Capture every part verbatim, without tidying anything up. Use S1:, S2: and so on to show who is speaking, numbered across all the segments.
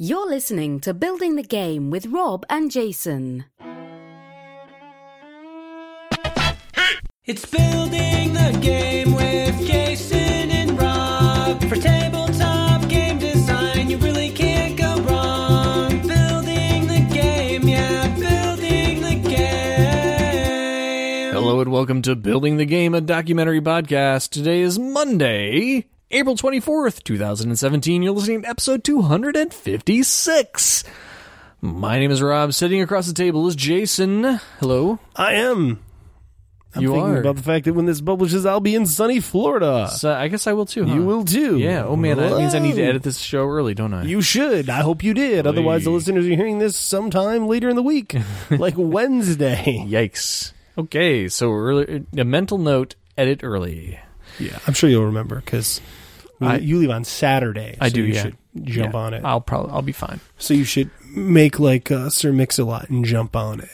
S1: You're listening to Building the Game with Rob and Jason.
S2: It's Building the Game with Jason and Rob. For tabletop game design, you really can't go wrong. Building the game, yeah, building the game.
S3: Hello and welcome to Building the Game, a documentary podcast. Today is Monday, April twenty-fourth, twenty seventeen. You're listening to episode two hundred fifty-six. My name is Rob. Sitting across the table is Jason. Hello.
S4: I am. I'm
S3: you
S4: thinking
S3: are.
S4: about the fact that when this publishes, I'll be in sunny Florida.
S3: So I guess I will too, huh?
S4: You will too.
S3: Yeah. Oh, man, that means I need to
S4: Whoa.
S3: edit this show early, don't I?
S4: You should. I hope you did. Otherwise, the
S3: Oy.
S4: listeners are hearing this sometime later in the week, like Wednesday.
S3: Yikes. Okay, so early, a mental note, edit early.
S4: Yeah, I'm sure you'll remember because you leave on Saturday.
S3: I
S4: so
S3: do,
S4: you
S3: yeah.
S4: should jump
S3: Yeah,
S4: on it.
S3: I'll probably, I'll be fine.
S4: So you should make like uh, Sir Mix-a-Lot and jump on it.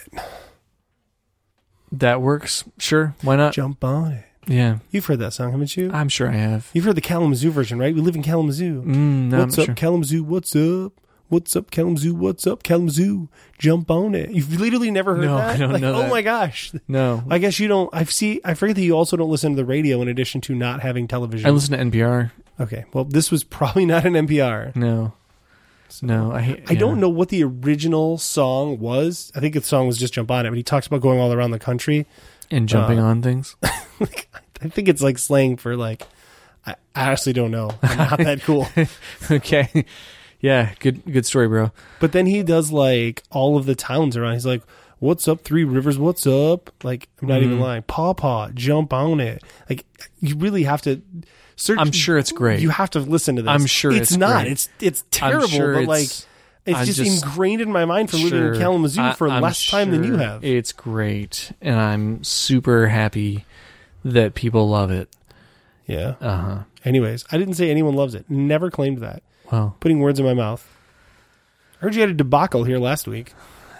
S3: That works. Sure. Why not?
S4: Jump on it.
S3: Yeah.
S4: You've heard that song, haven't you?
S3: I'm sure I have.
S4: You've heard the Kalamazoo version, right? We live in Kalamazoo.
S3: Mm, no,
S4: What's
S3: I'm
S4: up,
S3: sure.
S4: Kalamazoo? What's up? What's up, Kalamazoo? What's up, Kalamazoo? Jump on it. You've literally never heard
S3: No,
S4: that?
S3: I don't
S4: Like,
S3: know
S4: oh
S3: that.
S4: my gosh.
S3: No.
S4: I guess you don't. I see. I forget that you also don't listen to the radio in addition to not having television.
S3: I listen to N P R.
S4: Okay. Well, this was probably not an N P R.
S3: No. No. I, hate-
S4: I
S3: yeah.
S4: don't know what the original song was. I think the song was just Jump On It, but he talks about going all around the country.
S3: And jumping
S4: Uh,
S3: on things.
S4: Like, I think it's like slang for like, I, I honestly don't know. I'm not that cool.
S3: Okay. Yeah. Good, good story, bro.
S4: But then he does like all of the towns around. He's like, what's up, Three Rivers? What's up? Like, I'm not
S3: Mm-hmm.
S4: even lying. Paw Paw, jump on it. Like, you really have to search.
S3: I'm sure it's great.
S4: You have to listen to this.
S3: I'm sure it's
S4: not.
S3: great.
S4: It's it's
S3: I'm
S4: terrible,
S3: sure
S4: but
S3: it's-
S4: like, it's
S3: I
S4: just,
S3: just-
S4: ingrained in my mind from living
S3: Sure.
S4: in Kalamazoo
S3: I-
S4: for
S3: I'm
S4: less time than you
S3: sure
S4: have.
S3: It's great. And I'm super happy that people love it.
S4: Yeah.
S3: Uh huh.
S4: Anyways, I didn't say anyone loves it. Never claimed that.
S3: Well,
S4: Putting words in my mouth. I heard you had a debacle here last week.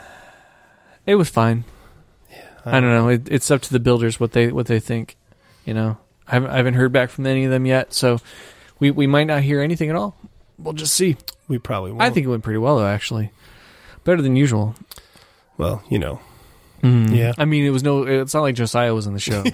S3: it was fine.
S4: I
S3: I don't know. It, it's up to the builders what they what they think. You know, I haven't, I haven't heard back from any of them yet, so we we might not hear anything at all. We'll just see.
S4: We probably won't.
S3: I think it went pretty well, though. Actually, better than usual.
S4: Well, you know.
S3: Mm.
S4: Yeah.
S3: I mean, it was no. It's not like Josiah was in the show.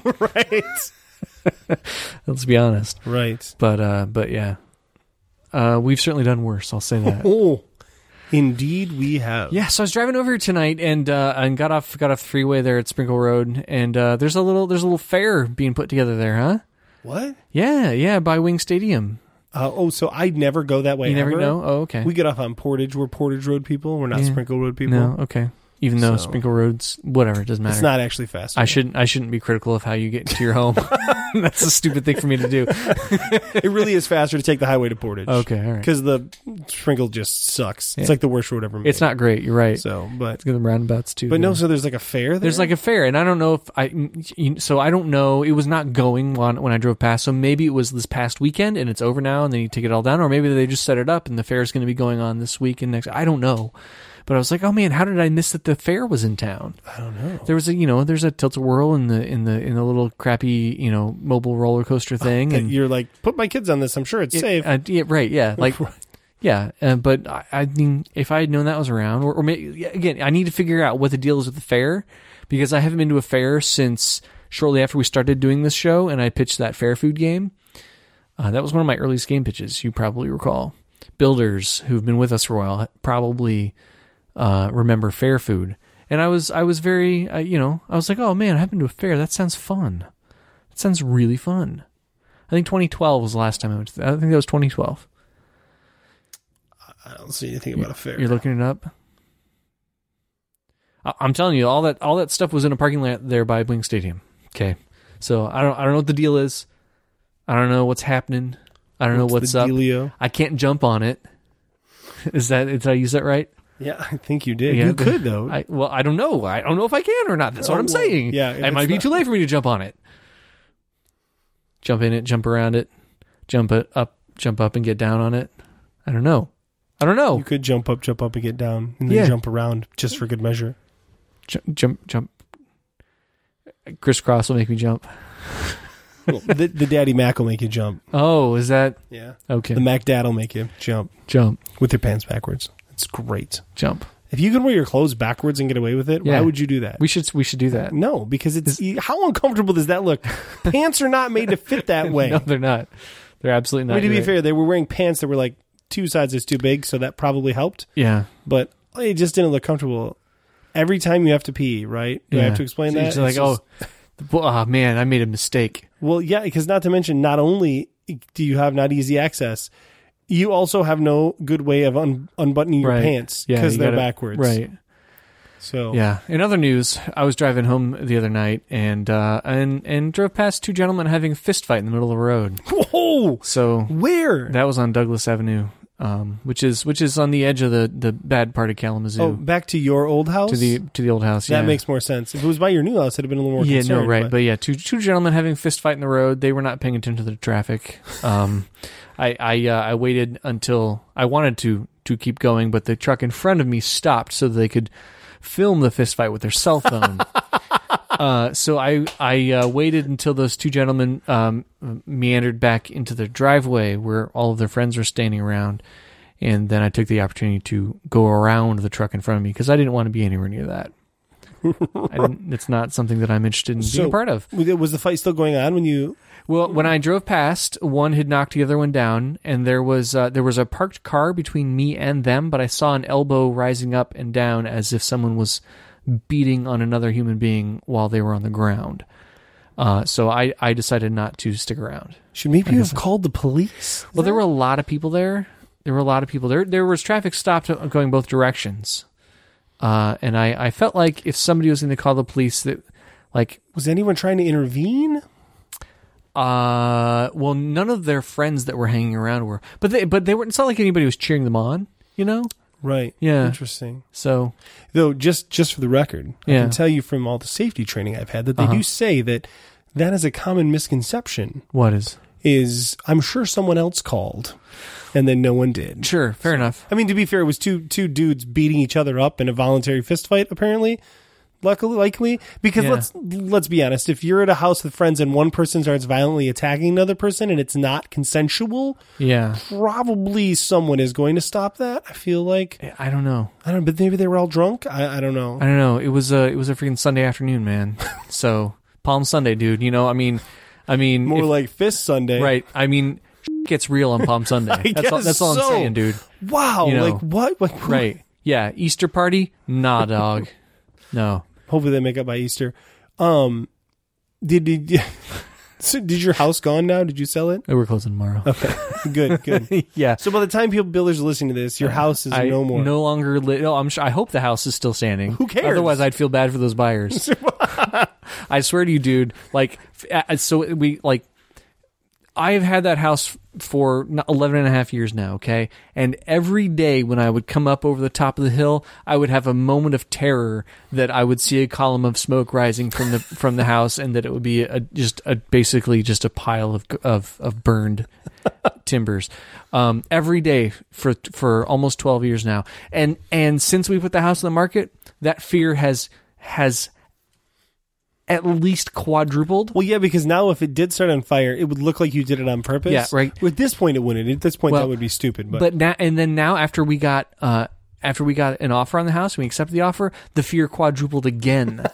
S4: Right.
S3: Let's be honest.
S4: Right.
S3: But uh, but yeah, uh, we've certainly done worse. I'll say that.
S4: Oh, indeed we have.
S3: Yeah, so I was driving over here tonight and uh, and got off got off the freeway there at Sprinkle Road, and uh, there's a little there's a little fair being put together there, huh?
S4: What?
S3: Yeah, yeah, by Wing Stadium.
S4: Uh, oh, so I never go that way.
S3: You never
S4: ever?
S3: know? Oh, okay.
S4: We get off on Portage. We're Portage Road people. We're not
S3: Yeah.
S4: Sprinkle Road people.
S3: No, okay. Even though
S4: So-
S3: Sprinkle Road's whatever, it doesn't matter.
S4: It's not actually fast.
S3: I shouldn't I shouldn't be critical of how you get to your home. That's a stupid thing for me to do.
S4: It really is faster to take the highway to Portage.
S3: Okay, all right.
S4: Because the Sprinkle just sucks. It's
S3: Yeah.
S4: like the worst road ever made.
S3: It's not great. You're right.
S4: So, but
S3: It's good roundabouts too.
S4: but no.
S3: though.
S4: So there's like a fair there.
S3: There's like a fair, and I don't know if I. you- So I don't know. It was not going when when I drove past. So maybe it was this past weekend, and it's over now, and then you take it all down, or maybe they just set it up, and the fair is going to be going on this week and next. I don't know. But I was like, oh man, how did I miss that the fair was in town?
S4: I don't know.
S3: There was a, you know, there's a tilt-a-whirl in the in the in the little crappy, you know, mobile roller coaster thing,
S4: That
S3: and
S4: you're like, put my kids on this. I'm sure it's
S3: it-
S4: safe.
S3: uh, yeah, right, yeah, like. Yeah, uh, but I, I mean, if I had known that was around, or, or maybe, again, I need to figure out what the deal is with the fair, because I haven't been to a fair since shortly after we started doing this show, and I pitched that fair food game. Uh, that was one of my earliest game pitches, you probably recall. Builders who've been with us for a while probably uh, remember fair food. And I was I was very, uh, you know, I was like, oh man, I haven't been to a fair. That sounds fun. That sounds really fun. I think twenty twelve was the last time I went to that. I think that was twenty twelve.
S4: I don't see anything about a fair.
S3: You're looking it up? I- I'm telling you, all that all that stuff was in a parking lot there by Wing Stadium. Okay, so I don't I don't know what the deal is. I don't know what's happening. I don't know what's
S4: the
S3: up.
S4: dealio?
S3: I can't jump on it. Is that did I use that right?
S4: Yeah, I think you did.
S3: Yeah,
S4: you
S3: the-
S4: could though.
S3: I, well, I don't know. I don't know if I can or not. That's what
S4: Oh,
S3: I'm
S4: well,
S3: saying.
S4: yeah, if
S3: it
S4: it's
S3: might be
S4: not-
S3: too late for me to jump on it. Jump in it, jump around it, jump it up, jump up and get down on it. I don't know. I don't know.
S4: You could jump up, jump up, and get down, and then
S3: Yeah.
S4: jump around just for good measure.
S3: Jump, jump, jump. Crisscross will make me jump.
S4: Well, the, the Daddy Mac will make you jump.
S3: Oh, is that
S4: Yeah.
S3: okay?
S4: The Mac Dad will make you jump
S3: Jump.
S4: with your pants backwards. It's great.
S3: Jump.
S4: If you can wear your clothes backwards and get away with it,
S3: Yeah.
S4: why would you do that?
S3: We should we should do that.
S4: No, because it's how uncomfortable does that look? Pants are not made to fit that way.
S3: No, they're not. They're absolutely not.
S4: I mean, to be
S3: You're
S4: fair,
S3: right.
S4: they were wearing pants that were like two sizes too big, so that probably helped.
S3: Yeah.
S4: But it just didn't look comfortable. Every time you have to pee, right? Do I
S3: Yeah.
S4: have to explain
S3: So
S4: that?
S3: you're just like,
S4: It's
S3: oh,
S4: just-
S3: oh, man, I made a mistake.
S4: well, yeah, because not to mention, not only do you have not easy access, you also have no good way of un- unbuttoning your
S3: Right.
S4: pants
S3: Yeah,
S4: because
S3: you
S4: they're
S3: gotta-
S4: backwards.
S3: Right.
S4: So
S3: Yeah. In other news, I was driving home the other night and uh, and and drove past two gentlemen having a fist fight in the middle of the road.
S4: Whoa!
S3: So
S4: Where?
S3: that was on Douglas Avenue, um, which is which is on the edge of the, the bad part of Kalamazoo.
S4: oh, back to your old house?
S3: to the to the old house.
S4: That
S3: yeah.
S4: makes more sense. If it was by your new house, it'd have been a little more
S3: yeah,
S4: concerned.
S3: no, right, but, yeah, two two gentlemen having a fist fight in the road. They were not paying attention to the traffic. Um, I I uh, I waited until I wanted to to keep going, but the truck in front of me stopped so they could film the fist fight with their cell phone. uh, so I I uh, waited until those two gentlemen um, meandered back into their driveway where all of their friends were standing around, and then I took the opportunity to go around the truck in front of me because I didn't want to be anywhere near that. I didn't, it's not something that I'm interested in
S4: So-
S3: being a part of.
S4: Was the fight still going on when you?
S3: Well, when I drove past, one had knocked the other one down, and there was uh, there was a parked car between me and them, but I saw an elbow rising up and down as if someone was beating on another human being while they were on the ground. Uh, so I, I decided not to stick around.
S4: Should maybe you have called the police?
S3: Well, there were a lot of people there. There were a lot of people there. There was traffic stopped going both directions. Uh, and I, I felt like if somebody was going to call the police, that like
S4: Was anyone trying to intervene?
S3: Uh, well, none of their friends that were hanging around were, but they, but they were. It's not like anybody was cheering them on, you know.
S4: Right.
S3: Yeah.
S4: Interesting.
S3: So
S4: Though, just just for the record, I
S3: Yeah.
S4: can tell you from all the safety training I've had that they
S3: Uh-huh.
S4: do say that that is a common misconception.
S3: what is
S4: Is I'm sure someone else called, and then no one did.
S3: sure, fair enough.
S4: I mean, to be fair, it was two two dudes beating each other up in a voluntary fist fight. Apparently, luckily, likely because
S3: Yeah.
S4: let's let's be honest. If you're at a house with friends and one person starts violently attacking another person and it's not consensual,
S3: Yeah,
S4: probably someone is going to stop that. I feel like
S3: I don't know.
S4: I don't. But maybe they were all drunk. I, I don't know.
S3: I don't know. It was a it was a freaking Sunday afternoon, man. So Palm Sunday, dude. You know, I mean, I mean,
S4: More
S3: if-
S4: like Fist Sunday,
S3: right. I mean, gets real on Palm Sunday.
S4: I
S3: That's all,
S4: guess
S3: that's all
S4: so.
S3: I'm saying, dude.
S4: Wow,
S3: You know.
S4: like what? Like
S3: Right. Yeah. Easter party? Nah, dog. No.
S4: Hopefully they make up by Easter. Um, did did so did your house gone now? Did you sell it?
S3: We're closing tomorrow.
S4: Okay, good, good.
S3: Yeah.
S4: So by the time people builders are listening to this, your house is
S3: I
S4: no more.
S3: no longer. Li- no, I'm sure. I hope the house is still standing.
S4: Who cares?
S3: Otherwise, I'd feel bad for those buyers. I swear to you, dude. Like, f- uh, so we like. I have had that house for eleven and a half years now, okay? And every day when I would come up over the top of the hill, I would have a moment of terror that I would see a column of smoke rising from the from the house and that it would be a, just a, basically just a pile of of, of burned timbers. Um, every day for for almost twelve years now. And and since we put the house on the market, that fear has has at least quadrupled.
S4: Well, yeah, because now if it did start on fire, it would look like you did it on purpose.
S3: Yeah, right.
S4: At this point, it wouldn't. At this point,
S3: Well,
S4: that would be stupid. But,
S3: But now, and then now, after we got uh, after we got an offer on the house, we accepted the offer. The fear quadrupled again.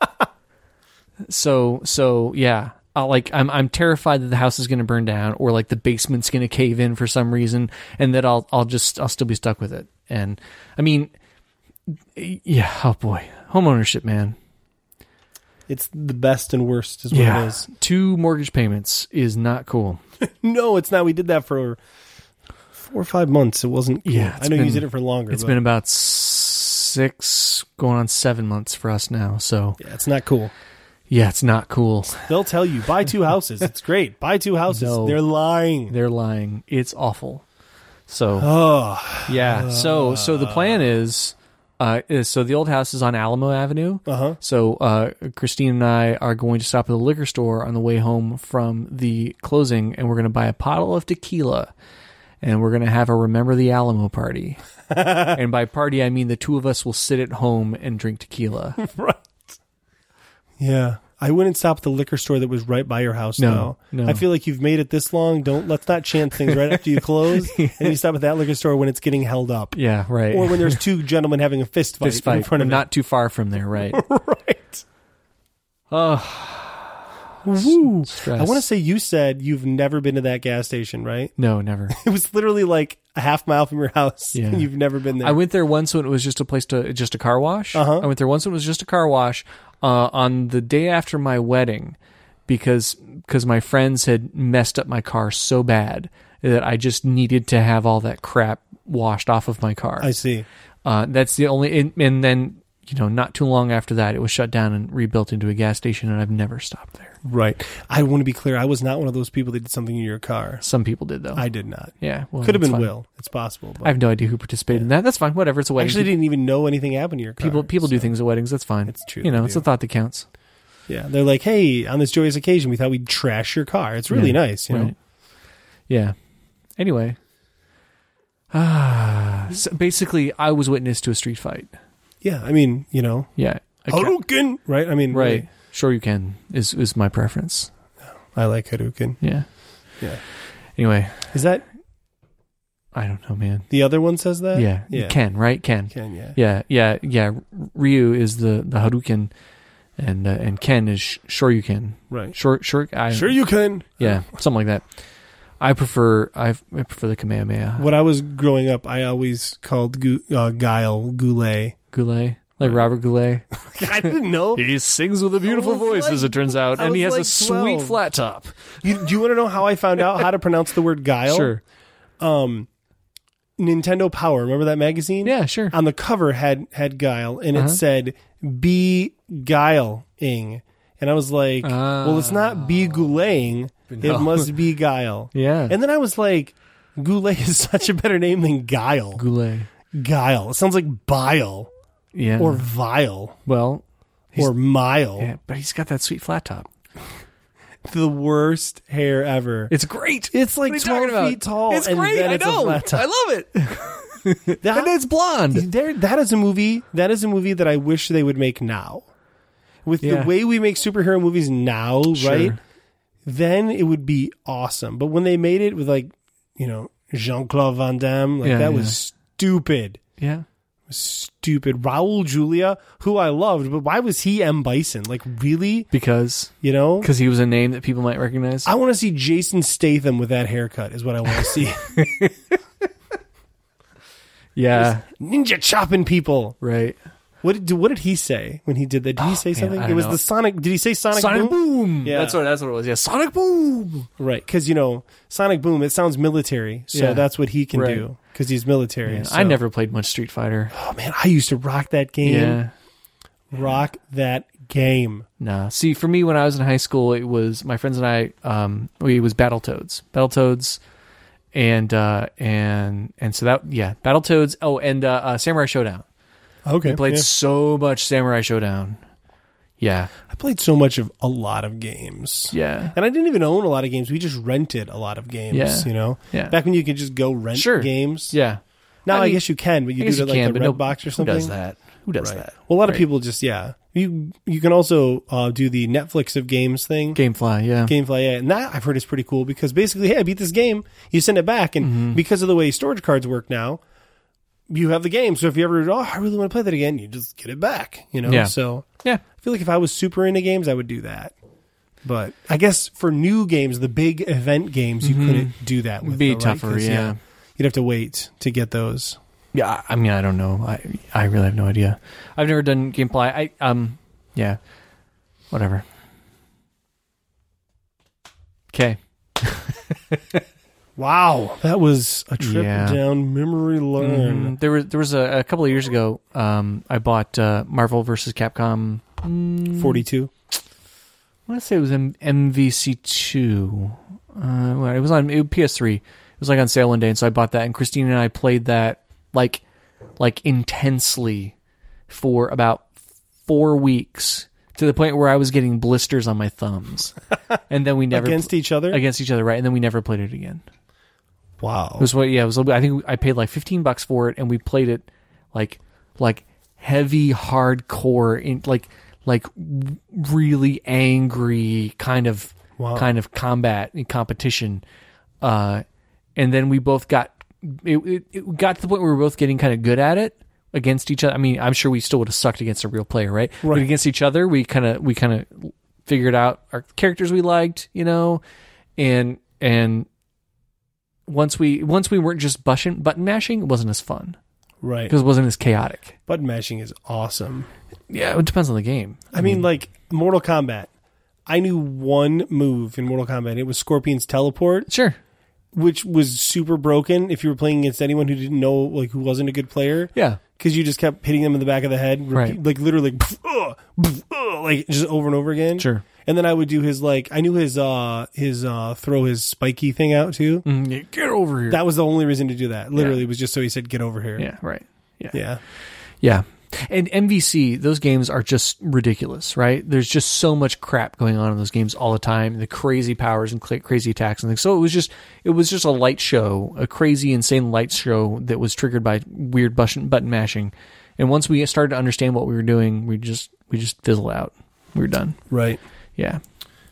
S3: so, so yeah, I'll, like I'm I'm terrified that the house is going to burn down, or like the basement's going to cave in for some reason, and that I'll I'll just I'll still be stuck with it. And I mean, yeah, oh boy, homeownership, man.
S4: it's the best and worst, is what it is.
S3: Two mortgage payments is not cool.
S4: No, it's not. We did that for four or five months. It wasn't. Cool.
S3: Yeah,
S4: I
S3: it's
S4: know you
S3: been-
S4: did it for longer.
S3: It's
S4: but
S3: been about six, going on seven months for us now. So
S4: yeah, it's not cool.
S3: yeah, it's not cool.
S4: They'll tell you buy two houses. It's great. Buy two houses.
S3: No.
S4: They're lying.
S3: They're lying. It's awful. So
S4: Oh,
S3: yeah. So so the plan is, uh, is so the old house is on Alamo Avenue.
S4: uh huh.
S3: So uh, Christine and I are going to stop at the liquor store on the way home from the closing, and we're going to buy a bottle of tequila, and we're going to have a Remember the Alamo party. And by party, I mean the two of us will sit at home and drink tequila.
S4: Right. Yeah. I wouldn't stop at the liquor store that was right by your house.
S3: No,
S4: No,
S3: no.
S4: I feel like you've made it this long. Don't let's not chance things right after you close, and you stop at that liquor store when it's getting held up,
S3: Yeah, right.
S4: or when there's two gentlemen having a fist fight,
S3: Fist fight.
S4: in front
S3: We're
S4: of
S3: not too far from there, right?
S4: it. Right.
S3: Woo. Stress.
S4: I want to say you said you've never been to that gas station, right?
S3: No, never.
S4: It was literally like a half mile from your house.
S3: Yeah.
S4: And you've never been there.
S3: I went there once when it was just a place to just a car wash.
S4: Uh-huh.
S3: I went there once when it was just a car wash uh, on the day after my wedding because because my friends had messed up my car so bad that I just needed to have all that crap washed off of my car.
S4: I see.
S3: Uh, that's the only, and, and then you know, not too long after that, it was shut down and rebuilt into a gas station, and I've never stopped there.
S4: Right. I want to be clear. I was not one of those people that did something in your car.
S3: Some people did though.
S4: I did not.
S3: yeah, well,
S4: Could have
S3: that's
S4: been
S3: fine.
S4: Will. It's possible. But
S3: I have no idea who participated in that. That's fine. Whatever. It's a
S4: I
S3: wedding.
S4: actually didn't even know anything happened to your car.
S3: people people do
S4: so-
S3: things at weddings. That's fine.
S4: It's true,
S3: You know,
S4: they
S3: it's
S4: do.
S3: a thought that counts.
S4: Yeah. They're like, hey, on this joyous occasion, we thought we'd trash your car. It's really
S3: Yeah,
S4: nice. You know?
S3: right. Yeah. Anyway. Ah, so basically, I was witness to a street fight.
S4: Yeah. I mean, you know,
S3: Yeah. I ca-
S4: Hadouken, right? I mean,
S3: right.
S4: really,
S3: Sure you can is is my preference.
S4: I like Hadouken.
S3: Yeah.
S4: Yeah.
S3: Anyway,
S4: Is that
S3: I don't know, man.
S4: the other one says that?
S3: Yeah.
S4: Yeah.
S3: Ken, right? Ken.
S4: Ken, yeah.
S3: Yeah, yeah, yeah. Ryu is the the Hadouken, and uh, and Ken is sh- Shoryuken.
S4: Right.
S3: Short, short. I,
S4: Sure you can.
S3: Yeah, something like that. I prefer I, I prefer the Kamehameha.
S4: When I was growing up, I always called Gu- uh, Guile Goulet.
S3: Goulet, like Robert Goulet.
S4: I didn't know.
S3: He sings with a beautiful
S4: I was
S3: voice,
S4: like-
S3: as it turns out,
S4: I
S3: and he has
S4: was
S3: a
S4: like
S3: sweet
S4: twelve.
S3: flat top.
S4: You, do you want to know how I found out how to pronounce the word Guile?
S3: Sure.
S4: Um, Nintendo Power. Remember that magazine?
S3: Yeah, sure.
S4: On the cover had had Guile, and
S3: Uh-huh.
S4: it said "Be Guile-ing," and I was like, "Well, it's not be Goulet-ing.
S3: No.
S4: It must be Guile."
S3: Yeah.
S4: And then I was like, "Goulet is such a better name than Guile."
S3: Goulet.
S4: Guile. It sounds like bile
S3: Yeah.
S4: or vile
S3: well, he's-
S4: or mile.
S3: yeah, but he's got that sweet flat top.
S4: The worst hair ever.
S3: It's great.
S4: It's like
S3: What are you talking
S4: twelve
S3: about?
S4: feet tall,
S3: It's
S4: and
S3: great.
S4: then
S3: I
S4: it's
S3: know.
S4: a flat top.
S3: I love it.
S4: That-
S3: and it's blonde.
S4: There, that is a movie. That is a movie that I wish they would make now. With
S3: Yeah.
S4: the way we make superhero movies now,
S3: Sure.
S4: right? Then it would be awesome. But when they made it with like, you know, Jean-Claude Van Damme, like
S3: Yeah,
S4: that
S3: yeah.
S4: was stupid.
S3: Yeah.
S4: Stupid. Raul Julia, who I loved, but why was he M. Bison? Like really?
S3: Because
S4: You know?
S3: because he was a name that people might recognize.
S4: I want to see Jason Statham with that haircut. Is what I want to see.
S3: yeah.
S4: Ninja chopping people.
S3: Right.
S4: What did what did he say when he did that? Did he say
S3: man,
S4: something?
S3: I
S4: It
S3: don't
S4: was
S3: know.
S4: the Sonic. Did he say Sonic,
S3: Sonic
S4: Boom?
S3: Boom.
S4: Yeah.
S3: That's what that's what it was. Yeah. Sonic Boom.
S4: Right, because you know Sonic Boom. It sounds military, so
S3: Yeah.
S4: that's what he can
S3: Right.
S4: do because he's military.
S3: Yeah,
S4: so-
S3: I never played much Street Fighter.
S4: Oh man, I used to rock that game.
S3: Yeah.
S4: Rock that game.
S3: Nah. See, for me, when I was in high school, it was my friends and I. Um, we it was Battletoads, Battletoads, and uh, and and so that yeah, Battletoads. Oh, and uh, uh, Samurai Showdown.
S4: Okay,
S3: I played
S4: yeah.
S3: so much Samurai Showdown. Yeah,
S4: I played so much of a lot of games.
S3: yeah,
S4: And I didn't even own a lot of games. We just rented a lot of games.
S3: Yeah.
S4: You know,
S3: yeah.
S4: back when you could just go rent
S3: Sure.
S4: games.
S3: yeah.
S4: Now I,
S3: I mean,
S4: guess you can, but you
S3: I
S4: do
S3: guess
S4: it at
S3: you
S4: like
S3: can,
S4: the
S3: but no,
S4: Redbox or
S3: who
S4: something.
S3: does that? Who does
S4: Right.
S3: that?
S4: Well, a lot of
S3: Right.
S4: people just yeah. You you can also uh, do the Netflix of games thing.
S3: GameFly, yeah.
S4: Gamefly, yeah, and that I've heard is pretty cool because basically, hey, I beat this game. You send it back, and
S3: Mm-hmm.
S4: because of the way storage cards work now, you have the game. So if you ever, oh, I really want to play that again, you just get it back. You know,
S3: Yeah.
S4: so
S3: yeah.
S4: I feel like if I was super into games, I would do that. But I guess for new games, the big event games, you couldn't do that with.
S3: Be
S4: though, right?
S3: tougher,
S4: 'Cause,
S3: yeah.
S4: You'd have to wait to get those.
S3: Yeah, I mean, I don't know. I I really have no idea. I've never done GameFly. I um, yeah, whatever. Okay.
S4: Wow, that was a trip
S3: Yeah.
S4: down memory lane.
S3: Mm, there was there was a, a couple of years ago. Um, I bought uh, Marvel versus Capcom. Mm,
S4: Forty-two.
S3: I want to say it was M- MVC two. Uh, well, it was on it was P S three. It was like on sale one day, and so I bought that. And Christine and I played that like like intensely for about four weeks to the point where I was getting blisters on my thumbs. And then we never
S4: Against each other.
S3: against each other, right? And then we never played it again.
S4: Wow.
S3: It was what? Yeah, it was. A little bit, I think I paid like fifteen bucks for it, and we played it like like heavy hardcore in like like w- really angry kind of
S4: Wow.
S3: kind of combat and competition. Uh, and then we both got it, it, it got to the point where we were both getting kind of good at it against each other. I mean, I'm sure we still would have sucked against a real player, right?
S4: Right.
S3: But against each other, we kind of we kind of figured out our characters we liked, you know, and and once we once we weren't just button button mashing, it wasn't as fun
S4: Right.
S3: because it wasn't as chaotic.
S4: Button mashing is awesome.
S3: Yeah, it depends on the game.
S4: I mean, like Mortal Kombat. I knew one move in Mortal Kombat. It was Scorpion's teleport,
S3: Sure.
S4: which was super broken if you were playing against anyone who didn't know, like, who wasn't a good player.
S3: Yeah.
S4: Because you just kept hitting them in the back of the head, repeat,
S3: Right.
S4: like literally, uh, uh, like just over and over again.
S3: Sure.
S4: And then I would do his like I knew his uh his uh throw his spiky thing out too.
S3: Mm, yeah, get over here.
S4: That was the only reason to do that. Literally,
S3: Yeah.
S4: it was just so he said, "Get over here."
S3: yeah. Right. Yeah.
S4: Yeah.
S3: Yeah. And M V C, those games are just ridiculous, right? There's just so much crap going on in those games all the time. The crazy powers and cra- crazy attacks and things. So it was just, it was just a light show, a crazy, insane light show that was triggered by weird button button mashing. And once we started to understand what we were doing, we just we just fizzled out. We were done.
S4: Right.
S3: Yeah.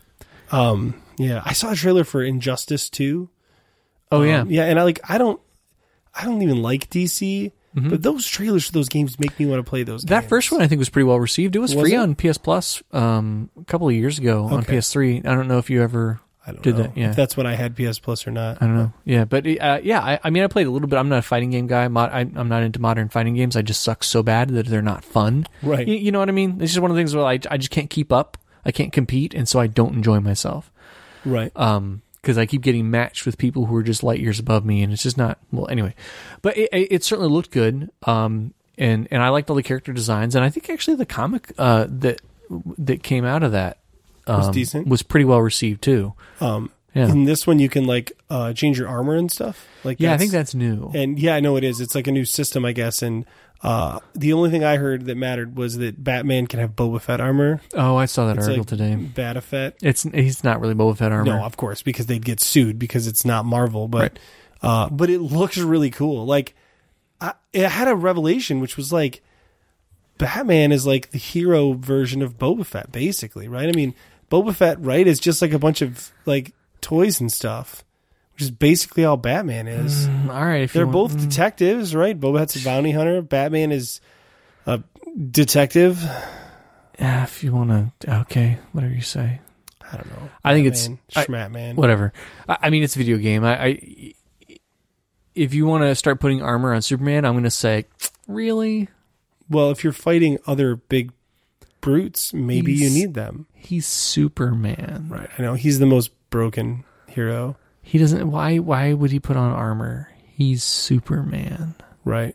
S4: Um. Yeah. I saw a trailer for Injustice two.
S3: Oh yeah.
S4: Um, yeah, and I like I don't I don't even like D C, but those trailers for those games make me want to play those
S3: That
S4: games.
S3: first one I think was pretty well received. It was,
S4: Was
S3: free
S4: it?
S3: on P S Plus um, a couple of years ago on
S4: Okay.
S3: P S three. I don't know if you ever
S4: I don't
S3: did
S4: know
S3: that. Yeah.
S4: if that's when I had P S Plus or not.
S3: I don't know. Yeah, but uh, yeah, I, I mean, I played a little bit. I'm not a fighting game guy. Mod, I, I'm not into modern fighting games. I just suck so bad that they're not fun.
S4: Right.
S3: You, you know what I mean? It's just one of the things where I, I just can't keep up. I can't compete, and so I don't enjoy myself.
S4: Right.
S3: Um, because I keep getting matched with people who are just light years above me, and it's just not well. Anyway, but it, it, it certainly looked good. Um, and and I liked all the character designs, and I think actually the comic uh that that came out of that um,
S4: Was decent?
S3: was pretty well received too.
S4: Um.
S3: Yeah.
S4: In this one, you can like uh, change your armor and stuff. Like
S3: Yeah, I think that's new.
S4: And yeah, I know it is. It's like a new system, I guess. And uh, the only thing I heard that mattered was that Batman can have Boba Fett armor.
S3: Oh, I saw that
S4: It's
S3: article
S4: like
S3: today.
S4: Bata Fett.
S3: It's he's not really Boba Fett armor.
S4: No, of course, because they'd get sued because it's not Marvel. But
S3: Right.
S4: uh, but it looks really cool. Like I, it had a revelation, which was like Batman is like the hero version of Boba Fett, basically, right? I mean, Boba Fett, right, is just like a bunch of like toys and stuff, which is basically all Batman is.
S3: Mm, all right, if you
S4: They're
S3: want-
S4: both detectives, right? Boba Fett's a bounty hunter. Batman is a detective.
S3: Yeah, if you want to, okay, whatever you say.
S4: I don't know.
S3: I think it's
S4: Batman,
S3: I-
S4: Schmatman.
S3: whatever. I, I mean, it's a video game. I, I if you want to start putting armor on Superman, I'm going to say, really?
S4: Well, if you're fighting other big brutes, maybe
S3: He's-
S4: you need them.
S3: He's Superman.
S4: Right. I know he's the most broken hero.
S3: He doesn't. Why? Why would he put on armor? He's Superman.
S4: Right.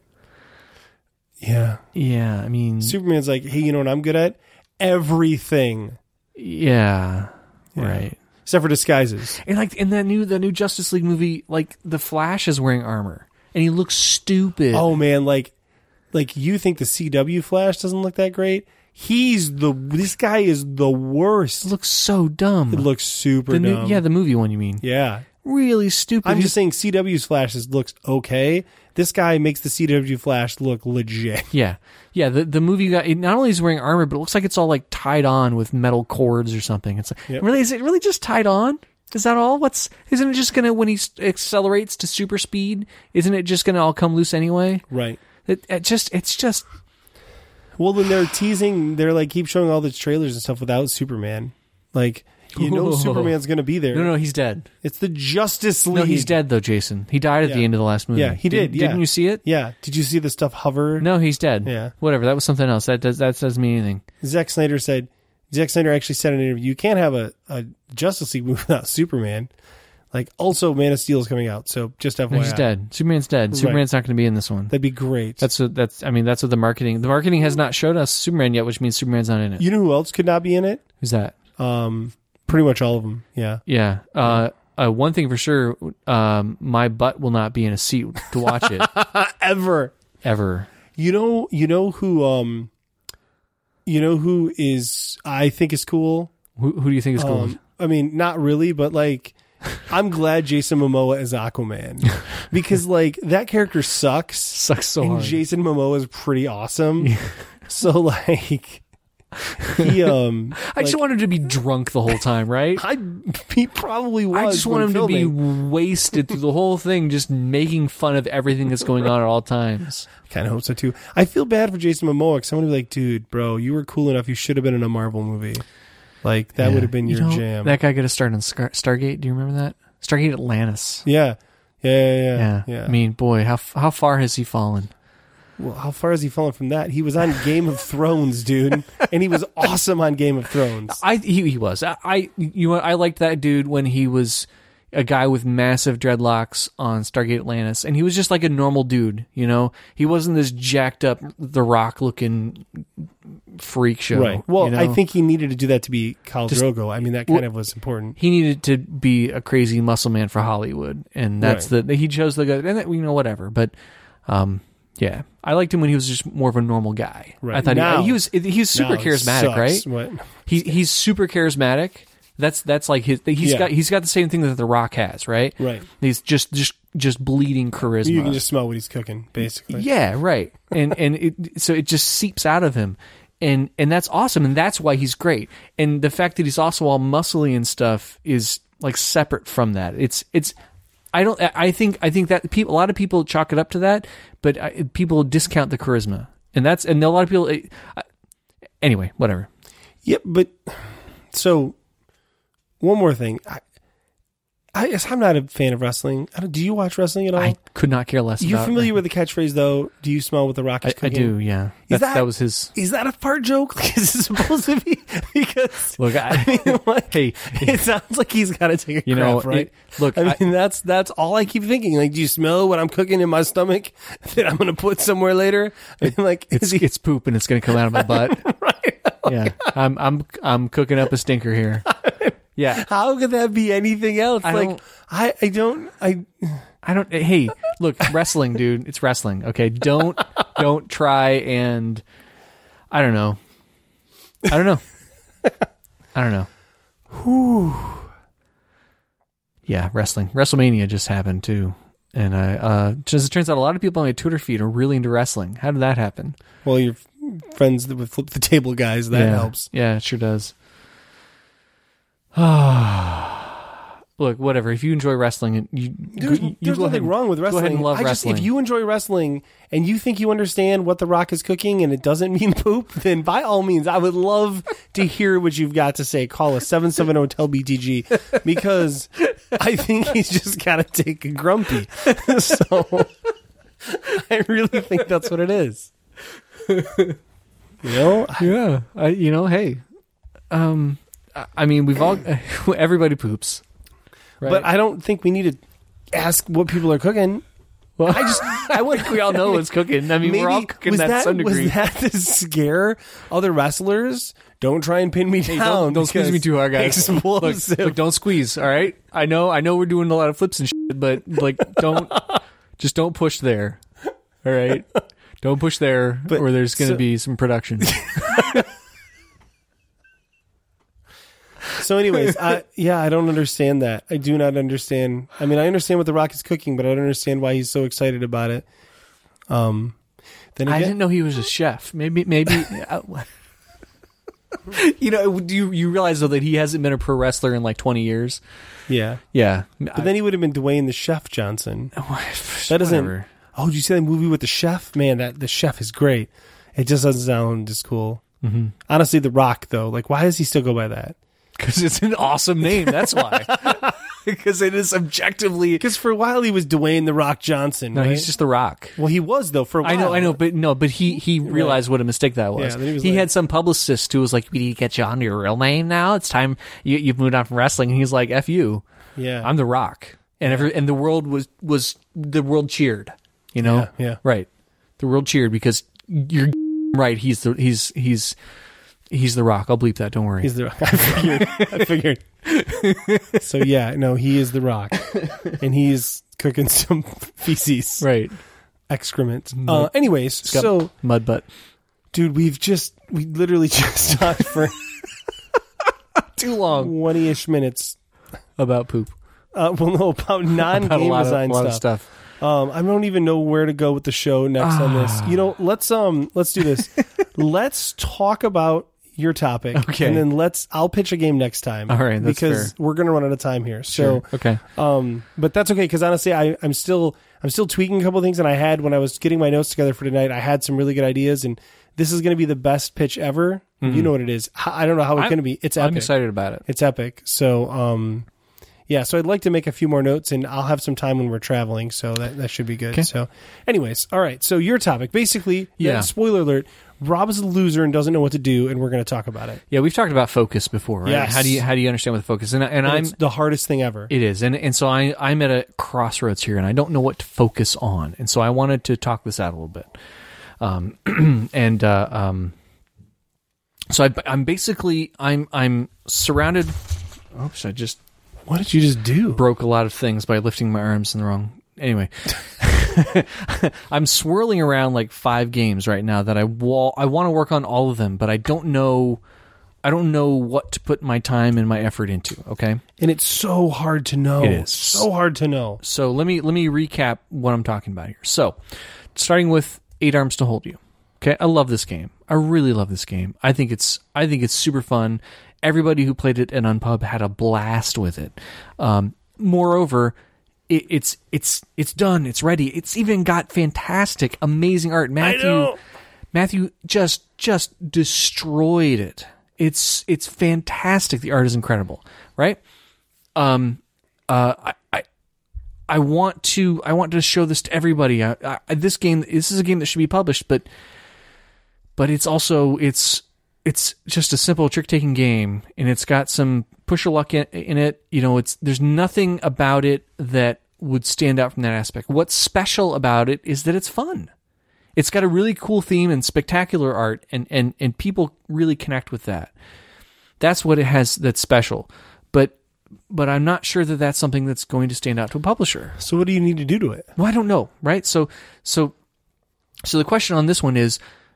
S4: Yeah.
S3: Yeah, I mean,
S4: Superman's like, hey, you know what I'm good at? Everything.
S3: yeah,
S4: Yeah.
S3: right.
S4: Except for disguises.
S3: And like in that new the new Justice League movie, like the Flash is wearing armor and he looks stupid.
S4: Oh man, like like you think the C W Flash doesn't look that great? He's the this guy is the worst.
S3: it looks so dumb.
S4: It looks super
S3: the new,
S4: dumb.
S3: yeah, the movie one. You mean?
S4: Yeah.
S3: Really stupid.
S4: I'm
S3: He's-
S4: just saying C W's Flash is, looks okay. This guy makes the C W Flash look legit.
S3: Yeah, yeah. The the movie guy. Not only is he wearing armor, but it looks like it's all like tied on with metal cords or something. It's like,
S4: Yep.
S3: really, is it really just tied on? Is that all? What's isn't it just gonna when he s- accelerates to super speed? Isn't it just gonna all come loose anyway?
S4: Right.
S3: It, it just it's just
S4: Well, then they're teasing, they're like keep showing all the trailers and stuff without Superman. Like, you know
S3: Whoa.
S4: Superman's going to be there.
S3: no, no. He's dead.
S4: It's the Justice League.
S3: No, he's dead though, Jason. He died at
S4: Yeah.
S3: the end of the last movie.
S4: Yeah, he did, yeah.
S3: Didn't you see it?
S4: Yeah. Did you see the stuff hover?
S3: No, he's dead.
S4: Yeah.
S3: Whatever. That was something else. That does that doesn't mean anything.
S4: Zack Snyder said, Zack Snyder actually said in an interview, you can't have a, a Justice League movie without Superman. Like, also, Man of Steel is coming out, so just F Y I.
S3: No, he's dead. Superman's dead.
S4: Right.
S3: Superman's not going to be in this one.
S4: That'd be great.
S3: That's what that's. I mean, that's what the marketing. The marketing has not showed us Superman yet, which means Superman's not in it.
S4: You know who else could not be in it?
S3: Who's that?
S4: Um, pretty much all of them. Yeah.
S3: Yeah. Uh, uh, one thing for sure, um, my butt will not be in a seat to watch it
S4: Ever.
S3: ever.
S4: You know, you know who, um, you know who is, I think is cool?
S3: Who, who do you think is cool?
S4: Um, I mean, not really, but like, I'm glad Jason Momoa is Aquaman because like that character sucks.
S3: Sucks so
S4: and
S3: hard.
S4: Jason Momoa is pretty awesome. So like, he um
S3: I just
S4: like,
S3: want him to be drunk the whole time, right?
S4: I he probably was.
S3: I just want
S4: when
S3: him to be
S4: filming.
S3: wasted through the whole thing, just making fun of everything that's going on at all times.
S4: Kind of hope so too. I feel bad for Jason Momoa. 'Cause someone would be like, dude, bro, you were cool enough. You should have been in a Marvel movie. Like that
S3: Yeah.
S4: would have been
S3: You
S4: your
S3: know,
S4: jam.
S3: That guy got to start on Scar- Stargate. Do you remember that? Stargate Atlantis.
S4: yeah. Yeah, yeah, yeah,
S3: Yeah.
S4: yeah.
S3: I mean, boy, how how far has he fallen?
S4: Well, how far has he fallen from that? He was on Game of Thrones, dude, and he was awesome on Game of Thrones.
S3: I he, he was. I, I you know I liked that dude when he was a guy with massive dreadlocks on Stargate Atlantis, and he was just like a normal dude. You know, he wasn't this jacked up The Rock looking freak show.
S4: Right. Well,
S3: you know?
S4: I think he needed to do that to be Khal
S3: Just-
S4: Drogo. I mean, that kind of was important.
S3: he needed to be a crazy muscle man for Hollywood, and that's
S4: Right.
S3: the he chose the guy, and that, you know whatever. But um, yeah, I liked him when he was just more of a normal guy.
S4: Right.
S3: I thought
S4: Now-
S3: he, he was he was super
S4: Now it
S3: charismatic,
S4: sucks.
S3: right?
S4: What?
S3: He he's super charismatic. That's that's like his. He's
S4: Yeah.
S3: got he's got the same thing that The Rock has, right?
S4: Right.
S3: He's just just just bleeding charisma.
S4: You can just smell what he's cooking, basically.
S3: Yeah, right. And and it, so it just seeps out of him, and and that's awesome, and that's why he's great. And the fact that he's also all muscly and stuff is like separate from that. It's it's. I don't. I think. I think that people. A lot of people chalk it up to that, but I, people discount the charisma, and that's and a lot of people. It, I, anyway, whatever.
S4: Yep, but so one more thing. I, I guess I'm not a fan of wrestling. I don't, do you watch wrestling at all?
S3: I could not care less.
S4: You
S3: about
S4: familiar with the catchphrase though? Do you smell what the Rock is
S3: I, I
S4: cooking?
S3: do. Yeah.
S4: Is
S3: That's,
S4: that-
S3: that was his.
S4: Is that a fart joke? Like, is it supposed to be? Because
S3: Look, I,
S4: I mean, like,
S3: hey,
S4: it sounds like he's got to take a
S3: you know,
S4: crap, right?
S3: it- look,
S4: I
S3: I-
S4: mean, that's that's all I keep thinking. Like, do you smell what I'm cooking in my stomach that I'm going to put somewhere later? I mean, like,
S3: it's
S4: is he,
S3: it's poop and it's going to come out of my butt.
S4: right?
S3: Yeah, I'm I'm I'm cooking up a stinker here. Yeah,
S4: How could that be anything else?
S3: I
S4: like,
S3: don't-
S4: I I don't I.
S3: I don't. Hey, look, wrestling, dude. It's wrestling. Okay, don't don't try and I don't know. I don't know. I don't know. Whew. Yeah, wrestling. WrestleMania just happened too, and I uh, just it turns out a lot of people on my Twitter feed are really into wrestling. How did that happen?
S4: Well, your friends that would flip the table guys, that
S3: yeah.
S4: helps.
S3: Yeah, it sure does. Look, whatever. If you enjoy wrestling, you
S4: There's,
S3: you, you
S4: there's
S3: go ahead
S4: nothing
S3: and-
S4: wrong with
S3: Go
S4: wrestling.
S3: ahead and love
S4: I just,
S3: wrestling.
S4: if you enjoy wrestling and you think you understand what The Rock is cooking and it doesn't mean poop, then by all means, I would love to hear what you've got to say. Call us seven seven zero T E L B T G because I think he's just got to take a grumpy. So I really think that's what it is. You know?
S3: Yeah, I, you know, hey, um, I- I mean, we've all everybody poops, right?
S4: But I don't think we need to ask what people are cooking.
S3: well, I just I think we all know what's cooking. I mean,
S4: Maybe,
S3: we're all cooking
S4: was
S3: that,
S4: that
S3: to some degree.
S4: Was that to scare other wrestlers? Don't try and pin me
S3: Hey,
S4: down.
S3: don't, don't squeeze me
S4: because
S3: too hard, guys. Look,
S4: explosive.
S3: look, don't squeeze. All right, I know, I know, we're doing a lot of flips and shit, but like, don't just don't push there. All right, don't push there,
S4: But-
S3: or there's going to
S4: so-
S3: be some production.
S4: So, anyways, I, yeah, I don't understand that. I do not understand. I mean, I understand what The Rock is cooking, but I don't understand why he's so excited about it. Um, then
S3: I
S4: again,
S3: didn't know he was a chef. Maybe, maybe. uh, you know, do you you realize though that he hasn't been a pro wrestler in like twenty years?
S4: yeah,
S3: Yeah,
S4: but then he would have been Dwayne the Chef Johnson.
S3: that
S4: That doesn't.
S3: Whatever.
S4: Oh, did you see that movie with the chef? Man, that the chef is great. It just doesn't sound as cool. Mm-hmm. Honestly, The Rock though, like, why does he still go by that?
S3: Because it's an awesome name. That's why. Because it is objectively.
S4: Because for a while he was Dwayne The Rock Johnson.
S3: No,
S4: right?
S3: he's just The Rock.
S4: Well, he was though for a while.
S3: I know, I know, but no, but he he realized what a mistake that was.
S4: Yeah, then he was
S3: he
S4: like-
S3: had some publicist who was like, "We need to get you on your real name now. It's time you you've moved on from wrestling." And he's like, "F you,
S4: Yeah,
S3: I'm The Rock," and every and the world was was the world cheered. You know,
S4: Yeah, yeah.
S3: right. The world cheered because you're right. He's the he's he's he's The Rock. I'll bleep that. Don't worry.
S4: he's the. I figured. I figured. So yeah, no, he is The Rock, and he's cooking some feces,
S3: right.
S4: excrement. Uh, anyways,
S3: Got
S4: so
S3: mud butt.
S4: dude, we've just we literally just talked for
S3: Too long
S4: twenty-ish minutes.
S3: about poop.
S4: Uh, well, no, about
S3: About a
S4: non-game
S3: lot, of,
S4: design
S3: a lot of
S4: stuff.
S3: stuff.
S4: Um, I don't even know where to go with the show next on this. You know, let's um, let's do this. Let's talk about your topic.
S3: Okay.
S4: And then let's, I'll pitch a game next time.
S3: All right, that's
S4: because
S3: fair.
S4: we're going to run out of time here.
S3: Sure.
S4: So,
S3: Okay.
S4: um, but that's okay. Cause honestly, I, I'm still, I'm still tweaking a couple of things. And I had, when I was getting my notes together for tonight, I had some really good ideas, and this is going to be the best pitch ever.
S3: Mm-hmm.
S4: You know what it is. H- I don't know how it's
S3: I'm-
S4: going to be. It's epic.
S3: I'm excited about it.
S4: It's epic. So, um, yeah, so I'd like to make a few more notes, and I'll have some time when we're traveling, so that, that should be good.
S3: Okay.
S4: So, anyways, all right. So your topic, basically, yeah.
S3: Yeah.
S4: Spoiler alert: Rob is a loser and doesn't know what to do, and we're going to talk about it.
S3: Yeah, we've talked about focus before, right?
S4: Yes.
S3: How do you how do you understand what focus? And and
S4: And
S3: I'm
S4: it's the hardest thing ever.
S3: it is, and and so I I'm at a crossroads here, and I don't know what to focus on, and so I wanted to talk this out a little bit. Um, and uh, um, so I, I'm basically I'm I'm surrounded. Oops, I just
S4: What did you just do?
S3: broke a lot of things by lifting my arms in the wrong. Anyway, I'm swirling around like five games right now that I wa- I want to work on all of them, but I don't know. I don't know what to put my time and my effort into. Okay,
S4: And it's so hard to know.
S3: It is.
S4: so hard to know.
S3: so let me let me recap what I'm talking about here. So, starting with Eight Arms to Hold You. Okay, I love this game. I really love this game. I think it's I think it's super fun. Everybody who played it at Unpub had a blast with it. Um, moreover, it, it's it's it's done. It's ready. It's even got fantastic, amazing art. Matthew
S4: know.
S3: Matthew just just destroyed it. It's it's fantastic. The art is incredible, right? Um, uh, I, I I want to I want to show this to everybody. I, I, this game this is a game that should be published, but but it's also it's it's just a simple trick taking game, and it's got some push of luck in, in it. You know, it's there's nothing about it that would stand out from that aspect. What's special about it is that it's fun. It's got a really cool theme and spectacular art, and, and, and people really connect with that. That's what it has that's special. But but I'm not sure that that's something that's going to stand out to a publisher.
S4: So what do you need to do to it?
S3: Well, I don't know, right? So so so the question on this one is,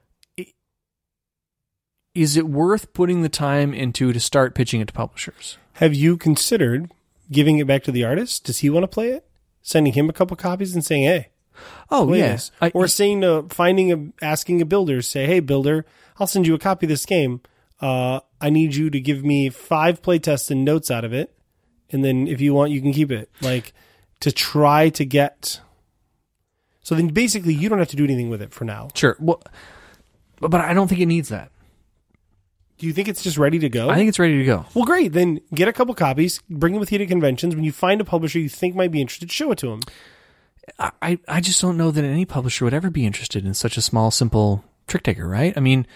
S3: is it worth putting the time into to start pitching it to publishers?
S4: Have you considered giving it back to the artist? Does he want to play it? Sending him a couple copies and saying, "Hey,
S3: Oh,
S4: play
S3: yes.
S4: this." Or saying to finding a asking a builder, say, "Hey, builder, I'll send you a copy of this game. Uh, I need you to give me five playtests and notes out of it, and then if you want, you can keep it." Like to try to get. So then, basically, you don't have to do anything with it for now.
S3: Sure. Well, but but I don't think it needs that.
S4: Do you think it's just ready to go?
S3: I think it's ready to go.
S4: Well, great. Then get a couple copies, bring them with you to conventions. When you find a publisher you think might be interested, show it to them.
S3: I, I just don't know that any publisher would ever be interested in such a small, simple trick taker, right? I mean,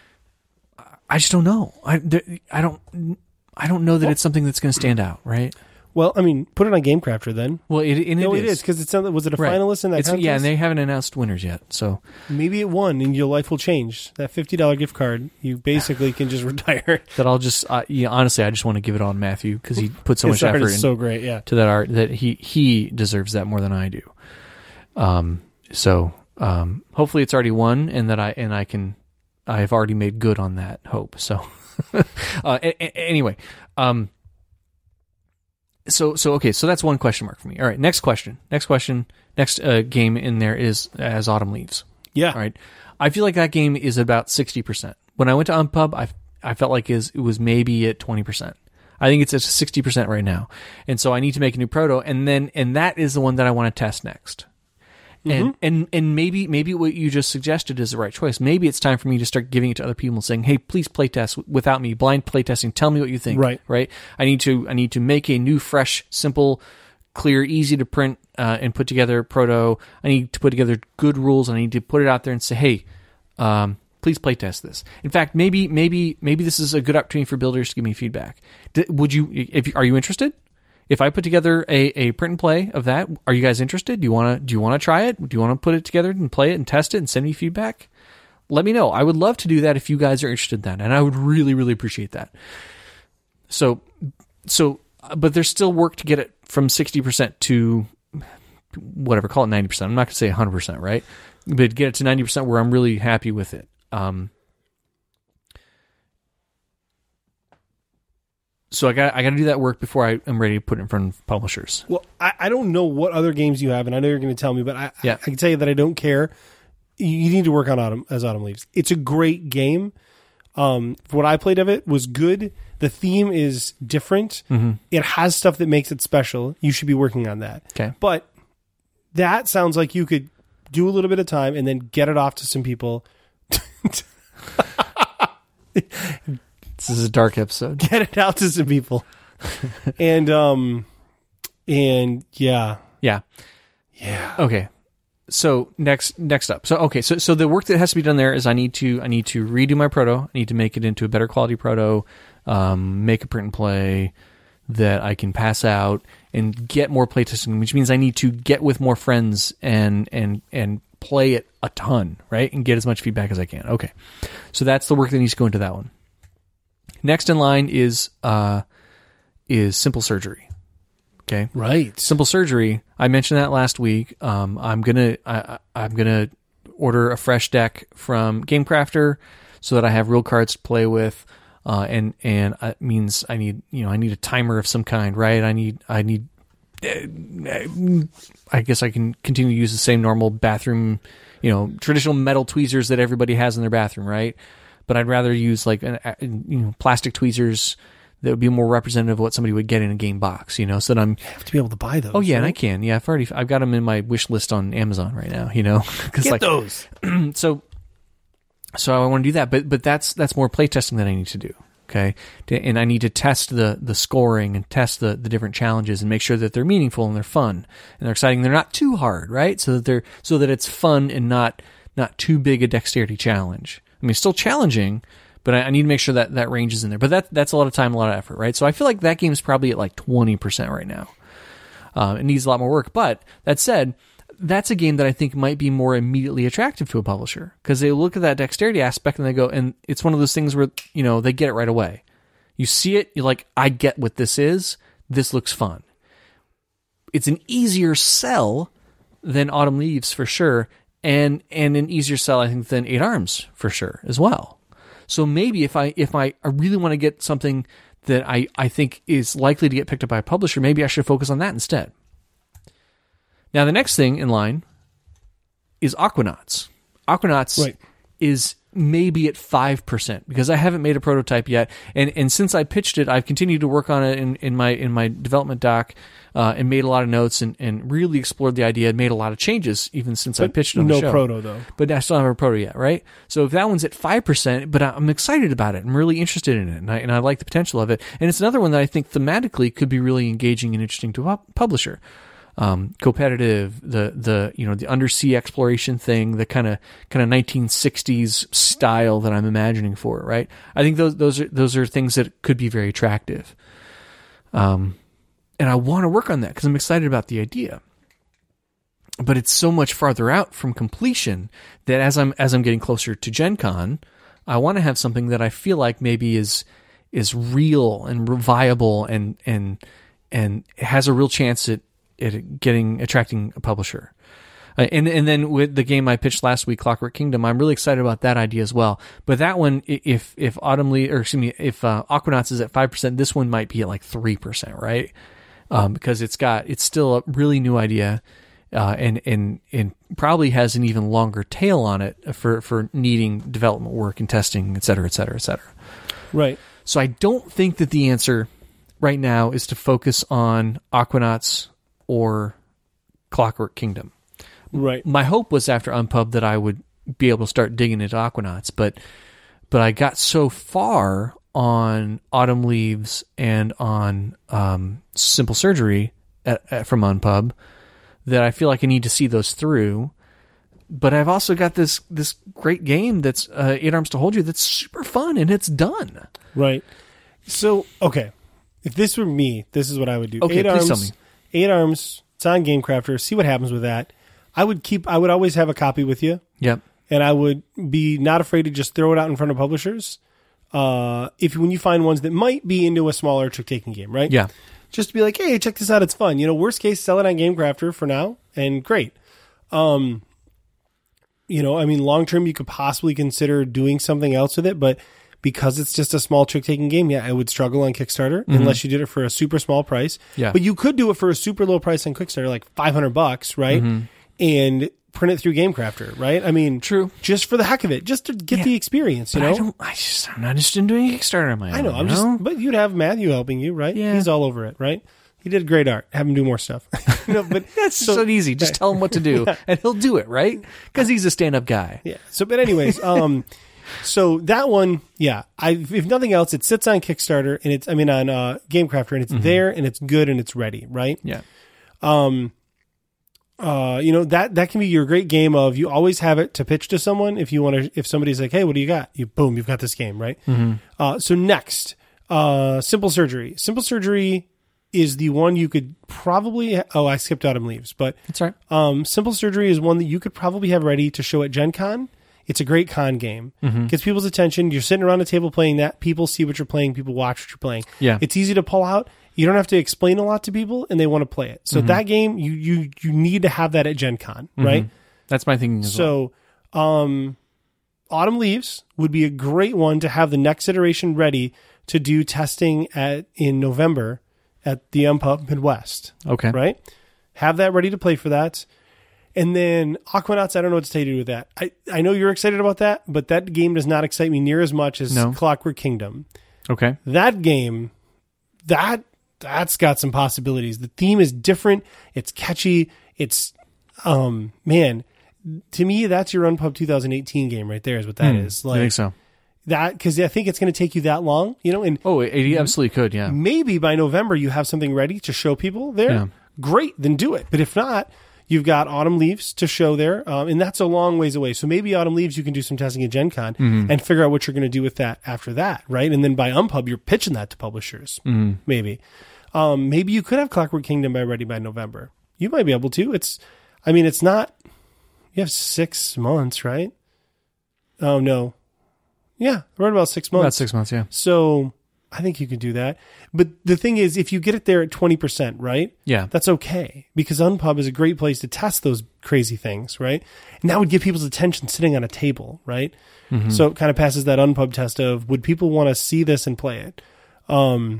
S3: I just don't know. I, there, I don't I don't know that it's something that's going to stand out, right?
S4: Well, I mean, put it on GameCrafter then.
S3: Well, it, and
S4: No,
S3: it
S4: it is because it's not, was it a
S3: Right.
S4: finalist in that
S3: It's,
S4: contest?
S3: yeah, and they haven't announced winners yet, so
S4: Maybe it won, and your life will change. That fifty dollar gift card, you basically can just retire.
S3: that I'll just uh, yeah, honestly, I just want to give it on Matthew because he put so
S4: His
S3: much
S4: art
S3: effort
S4: is
S3: in,
S4: so great. Yeah.
S3: to that art that he he deserves that more than I do. Um, so um, hopefully it's already won, and that I and I can I have already made good on that hope. So uh, a- a- anyway, um, so so okay, so that's one question mark for me. All right, next question, next question, next uh, game in there is As Autumn Leaves.
S4: Yeah.
S3: All right, I feel like that game is about sixty percent. When I went to Unpub, I I felt like is it was maybe at twenty percent. I think it's at sixty percent right now, and so I need to make a new proto, and then and that is the one that I want to test next. And and and maybe maybe what you just suggested is the right choice. Maybe it's time for me to start giving it to other people and saying, "Hey, please play test without me, blind play testing. Tell me what you think."
S4: Right.
S3: Right. I need to I need to make a new, fresh, simple, clear, easy to print uh, and put together proto. I need to put together good rules. I need to put it out there and say, "Hey, um, please play test this." In fact, maybe maybe maybe this is a good opportunity for builders to give me feedback. D- would you? If are you interested? If I put together a, a print and play of that, are you guys interested? Do you want to do you want to try it? Do you want to put it together and play it and test it and send me feedback? Let me know. I would love to do that if you guys are interested in that, and I would really really appreciate that. So so but there's still work to get it from sixty percent to whatever, call it ninety percent. I'm not going to say one hundred percent, right? But get it to ninety percent where I'm really happy with it. Um So I got I got to do that work before I am ready to put it in front of publishers.
S4: Well, I, I don't know what other games you have, and I know you're going to tell me, but I,
S3: Yeah.
S4: I, I can tell you that I don't care. You, you need to work on Autumn as Autumn Leaves. It's a great game. Um, what I played of it was good. The theme is different. Mm-hmm. It has stuff that makes it special. You should be working on that.
S3: Okay.
S4: But that sounds like you could do a little bit of time and then get it off to some people.
S3: This is a dark episode.
S4: Get it out to some people. and, um, and yeah.
S3: Yeah.
S4: Yeah.
S3: Okay. So next, next up. So, okay. So, so the work that has to be done there is I need to, I need to redo my proto. I need to make it into a better quality proto, um, make a print and play that I can pass out and get more playtesting, which means I need to get with more friends and, and, and play it a ton, right? And get as much feedback as I can. Okay. So that's the work that needs to go into that one. Next in line is, uh, is Simple Surgery. Okay.
S4: Right.
S3: Simple Surgery. I mentioned that last week. Um, I'm gonna I, I'm gonna order a fresh deck from GameCrafter so that I have real cards to play with. Uh, and and it means I need you know I need a timer of some kind, right? I need I need. I guess I can continue to use the same normal bathroom, you know, traditional metal tweezers that everybody has in their bathroom, right? But I'd rather use like an, you know plastic tweezers that would be more representative of what somebody would get in a game box, you know, so that I'm...
S4: You have to be able to buy those.
S3: Oh, yeah,
S4: right?
S3: and I can. Yeah, I've already... I've got them in my wish list on Amazon right now, you know.
S4: Get
S3: like,
S4: those!
S3: so so I want to do that, but but that's that's more playtesting that I need to do, okay? And I need to test the the scoring and test the, the different challenges and make sure that they're meaningful and they're fun and they're exciting. They're not too hard, right? So that they're so that it's fun and not not too big a dexterity challenge. I mean, it's still challenging, but I, I need to make sure that that range is in there. But that that's a lot of time, a lot of effort, right? So I feel like that game is probably at like twenty percent right now. Uh, it needs a lot more work. But that said, that's a game that I think might be more immediately attractive to a publisher because they look at that dexterity aspect and they go, and it's one of those things where, you know, they get it right away. You see it, you're like, I get what this is. This looks fun. It's an easier sell than Autumn Leaves for sure, and and an easier sell, I think, than Eight Arms for sure as well. So maybe if I if I, I really want to get something that I, I think is likely to get picked up by a publisher, maybe I should focus on that instead. Now, the next thing in line is Aquanauts. Aquanauts
S4: right.
S3: is maybe at five percent because I haven't made a prototype yet. And and since I pitched it, I've continued to work on it in, in my in my development doc uh, and made a lot of notes and, and really explored the idea and made a lot of changes even since
S4: but
S3: I pitched it on
S4: no
S3: the show.
S4: No proto, though.
S3: But I still don't have a proto yet, right? So if that one's at five percent, but I'm excited about it. I'm really interested in it, and I, and I like the potential of it. And it's another one that I think thematically could be really engaging and interesting to a publisher. Um, competitive, the, the, you know, the undersea exploration thing, the kind of, kind of nineteen sixties style that I'm imagining for it, right? I think those, those are, those are things that could be very attractive. Um, and I want to work on that because I'm excited about the idea, but it's so much farther out from completion that as I'm, as I'm getting closer to Gen Con, I want to have something that I feel like maybe is, is real and viable and, and, and has a real chance at, it getting attracting a publisher. Uh, and and then with the game I pitched last week, Clockwork Kingdom, I'm really excited about that idea as well. But that one, if if Autumn Le- or excuse me, if uh, Aquanauts is at five percent, this one might be at like three percent, right? Um, because it's got it's still a really new idea, uh, and and and probably has an even longer tail on it for for needing development work and testing, et cetera, et cetera, et cetera.
S4: Right.
S3: So I don't think that the answer right now is to focus on Aquanauts or Clockwork Kingdom.
S4: Right.
S3: My hope was after Unpub that I would be able to start digging into Aquanauts, but but I got so far on Autumn Leaves and on um, Simple Surgery at, at, from Unpub that I feel like I need to see those through. But I've also got this this great game that's uh, Eight Arms to Hold You that's super fun and it's done.
S4: Right. So, okay. If this were me, this is what I would do.
S3: Okay,
S4: Eight
S3: please
S4: Arms,
S3: tell me.
S4: Eight Arms, it's on GameCrafter. See what happens with that. I would keep. I would always have a copy with you.
S3: Yep.
S4: And I would be not afraid to just throw it out in front of publishers. Uh, if when you find ones that might be into a smaller trick-taking game, right?
S3: Yeah.
S4: Just to be like, hey, check this out. It's fun. You know, worst case, sell it on GameCrafter for now, and great. Um, you know, I mean, long term, you could possibly consider doing something else with it, but because it's just a small trick-taking game, yeah, I would struggle on Kickstarter mm-hmm. unless you did it for a super small price.
S3: Yeah.
S4: But you could do it for a super low price on Kickstarter, like five hundred bucks, right? Mm-hmm. And print it through GameCrafter, right? I mean,
S3: True.
S4: just for the heck of it, just to get
S3: Yeah.
S4: the experience, you
S3: But
S4: know?
S3: I don't. I just, I'm not interested in doing a Kickstarter on my own.
S4: I know. I'm
S3: you
S4: just,
S3: know?
S4: but you'd have Matthew helping you, right?
S3: Yeah.
S4: He's all over it, right? He did great art. Have him do more stuff. you know, but
S3: That's so, easy. Just tell him what to do, and he'll do it, right? Because he's a stand-up guy.
S4: Yeah. So, but anyways, um, so that one, yeah. I if nothing else, it sits on Kickstarter and it's, I mean, on uh, GameCrafter, and it's
S3: Mm-hmm.
S4: there and it's good and it's ready, right?
S3: Yeah.
S4: Um, uh, you know that that can be your great game of you always have it to pitch to someone if you want to. If somebody's like, "Hey, what do you got?" You boom, you've got this game, right?
S3: Mm-hmm.
S4: Uh, so next, uh, Simple Surgery. Simple Surgery is the one you could probably. Oh, I skipped Autumn Leaves, but
S3: That's right.
S4: um, Simple Surgery is one that you could probably have ready to show at Gen Con. It's a great con game.
S3: Mm-hmm.
S4: Gets people's attention. You're sitting around a table playing that. People see what you're playing. People watch what you're playing.
S3: Yeah.
S4: It's easy to pull out. You don't have to explain a lot to people, and they want to play it. So that game, you you you need to have that at Gen Con, right?
S3: That's my thinking as well.
S4: So, um, Autumn Leaves would be a great one to have the next iteration ready to do testing at in November at the M P U B Midwest,
S3: Okay.
S4: right? Have that ready to play for that. And then Aquanauts, I don't know what to tell you with that. I, I know you're excited about that, but that game does not excite me near as much as
S3: No.
S4: Clockwork Kingdom.
S3: Okay.
S4: That game, that that's got some possibilities. The theme is different. It's catchy. It's, um, man, to me, that's your Unpub twenty eighteen game right there is what that
S3: Hmm.
S4: is.
S3: I
S4: Like
S3: think so.
S4: that, because I think it's going to take you that long, you know, and
S3: Oh, it, it absolutely could. Yeah.
S4: maybe by November you have something ready to show people there.
S3: Yeah.
S4: Great, then do it. But if not, you've got Autumn Leaves to show there, um, and that's a long ways away. So maybe Autumn Leaves you can do some testing at Gen Con
S3: Mm-hmm.
S4: and figure out what you're going to do with that after that, right? And then by Unpub, you're pitching that to publishers,
S3: Mm-hmm.
S4: maybe. Um, maybe you could have Clockwork Kingdom by ready by November. You might be able to. It's, I mean, it's not. You have six months, right? Oh no, yeah, right about six months.
S3: About six months. Yeah.
S4: So I think you could do that. But the thing is, if you get it there at twenty percent, right?
S3: Yeah.
S4: That's okay, because Unpub is a great place to test those crazy things, right? And that would get people's attention sitting on a table, right?
S3: Mm-hmm.
S4: So it kind of passes that Unpub test of, would people want to see this and play it? Um,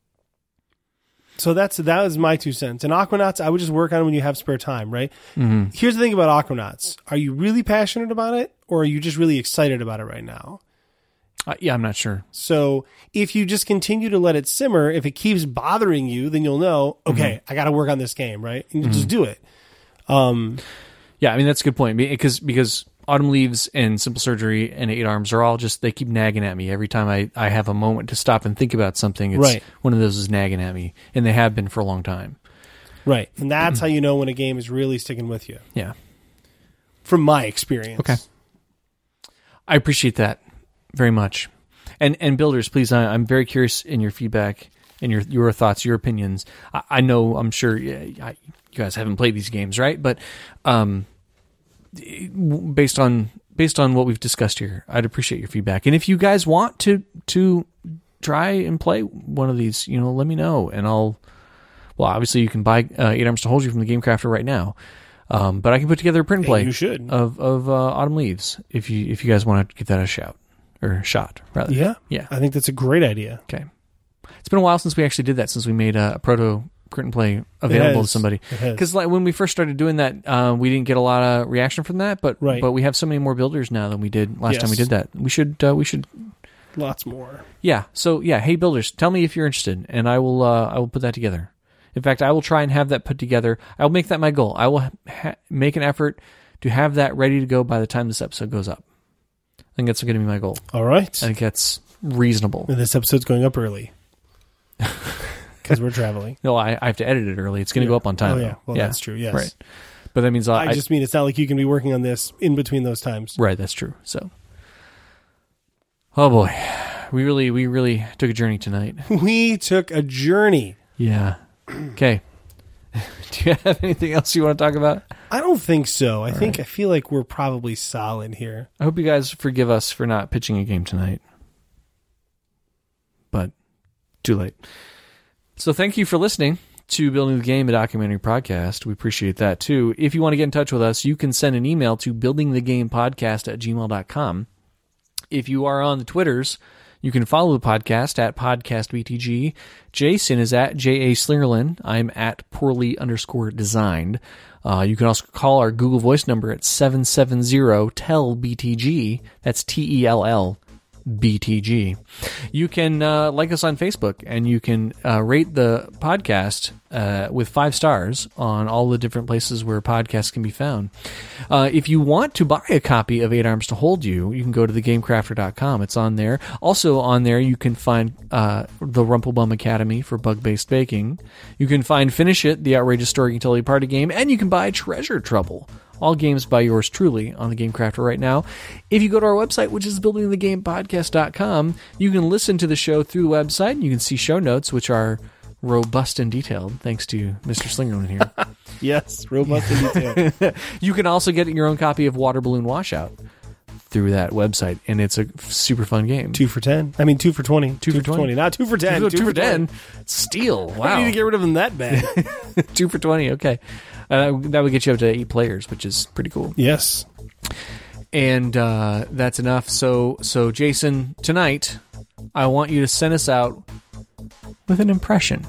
S4: so that's that was my two cents. And Aquanauts, I would just work on when you have spare time, right?
S3: Mm-hmm.
S4: Here's the thing about Aquanauts. Are you really passionate about it, or are you just really excited about it right now?
S3: Uh, yeah, I'm not sure.
S4: So if you just continue to let it simmer, if it keeps bothering you, then you'll know, okay,
S3: Mm-hmm.
S4: I got to work on this game, right? And you just do it. Um,
S3: Yeah, I mean that's a good point because because Autumn Leaves and Simple Surgery and Eight Arms are all just they keep nagging at me every time I, I have a moment to stop and think about something. It's
S4: Right.
S3: one of those is nagging at me, and they have been for a long time.
S4: right. And that's how you know when a game is really sticking with you,
S3: Yeah.
S4: from my experience.
S3: Okay. I appreciate that very much. And and builders, please, I, I'm very curious in your feedback and your your thoughts, your opinions. I, I know, I'm sure yeah, I, you guys haven't played these games, right? But um, based on based on what we've discussed here, I'd appreciate your feedback. And if you guys want to to try and play one of these, you know, let me know, and I'll. Well, obviously, you can buy uh, Eight Arms to Hold You from the Game Crafter right now. Um, but I can put together a print and play
S4: you should.
S3: of of uh, Autumn Leaves if you if you guys want to give that a shout or shot rather.
S4: Yeah.
S3: Yeah.
S4: I think that's a great idea.
S3: Okay. It's been a while since we actually did that. Since we made a, a proto print and play available to
S4: has.
S3: somebody.
S4: It has.
S3: Because like when we first started doing that, uh, we didn't get a lot of reaction from that. But
S4: Right.
S3: but we have so many more builders now than we did last time we
S4: Yes.
S3: did that. We should uh, we should
S4: Lots more.
S3: yeah. So yeah. Hey builders, tell me if you're interested, and I will uh, I will put that together. In fact, I will try and have that put together. I will make that my goal. I will ha- make an effort to have that ready to go by the time this episode goes up. I think that's going to be my goal.
S4: All right.
S3: I think that's reasonable.
S4: And this episode's going up early because we're traveling.
S3: No, I, I have to edit it early. It's going to
S4: Yeah.
S3: go up on time.
S4: Oh, yeah.
S3: though.
S4: Well, that's true. Yes.
S3: Right. But that means I,
S4: I just mean it's not like you can be working on this in between those times.
S3: right. That's true. So, oh boy, we really, we really took a journey tonight.
S4: We took a journey.
S3: Yeah. Okay. Do you have anything else you want to talk about?
S4: I don't think so. I think I feel like we're probably solid here.
S3: I hope you guys forgive us for not pitching a game tonight. But too late. So thank you for listening to Building the Game, a documentary podcast. We appreciate that too. If you want to get in touch with us, you can send an email to buildingthegamepodcast at gmail dot com. If you are on the Twitters, you can follow the podcast at podcastbtg. Jason is at J A Slingerland. I'm at poorly underscore designed. Uh, you can also call our Google Voice number at seven seven zero T E L B T G. That's T E L L B T G. You can uh, like us on Facebook, and you can uh, rate the podcast uh, with five stars on all the different places where podcasts can be found. Uh, if you want to buy a copy of Eight Arms to Hold You, you can go to the game crafter dot com. It's on there. Also on there, you can find uh, the Rumplebum Academy for bug-based baking. You can find Finish It, the Outrageous Story Utility Party game, and you can buy Treasure Trouble. All games by yours truly on the Game Crafter right now. If you go to our website, which is building the game podcast dot com, you can listen to the show through the website, and you can see show notes, which are robust and detailed, thanks to Mister Slingerland here.
S4: Yes, robust and detailed.
S3: You can also get your own copy of Water Balloon Washout through that website, and it's a super fun game.
S4: Two for ten. I mean, two for twenty.
S3: Two, two for twenty.
S4: Not two for ten.
S3: Two,
S4: two,
S3: two
S4: for
S3: for ten.
S4: ten.
S3: Steal.
S4: I
S3: Wow.
S4: need to get rid of them that bad.
S3: Two for twenty. Okay. Uh, that would get you up to eight players, which is pretty cool.
S4: Yes.
S3: And uh, that's enough. So, so Jason, tonight, I want you to send us out with an impression.